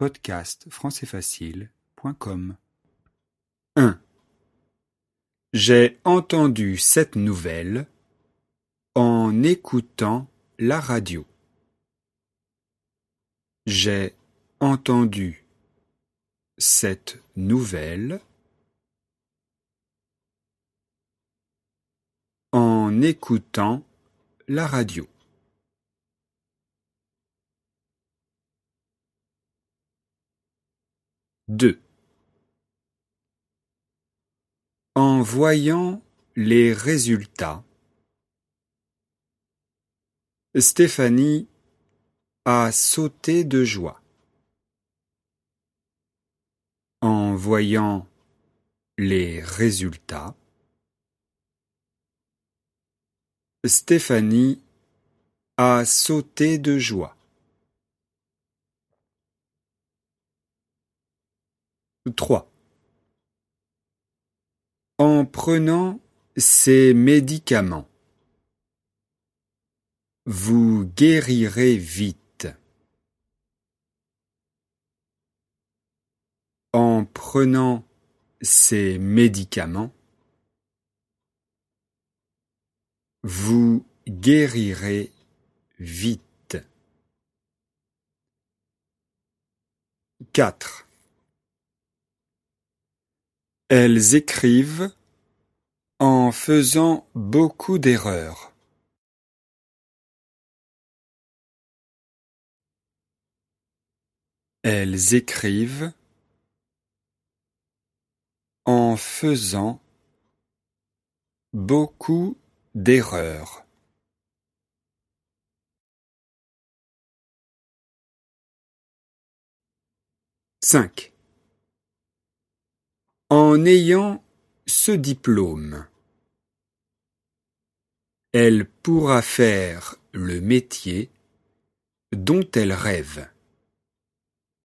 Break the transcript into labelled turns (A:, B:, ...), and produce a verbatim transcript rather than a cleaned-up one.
A: podcast français facile point com. un. J'ai entendu cette nouvelle en écoutant la radio. J'ai entendu cette nouvelle en écoutant la radio. deux. En voyant les résultats, Stéphanie a sauté de joie. En voyant les résultats, Stéphanie a sauté de joie. trois. En prenant ces médicaments, vous guérirez vite. En prenant ces médicaments, vous guérirez vite. quatre. Elles écrivent en faisant beaucoup d'erreurs. Elles écrivent en faisant beaucoup d'erreurs. cinq. En ayant ce diplôme, elle pourra faire le métier dont elle rêve.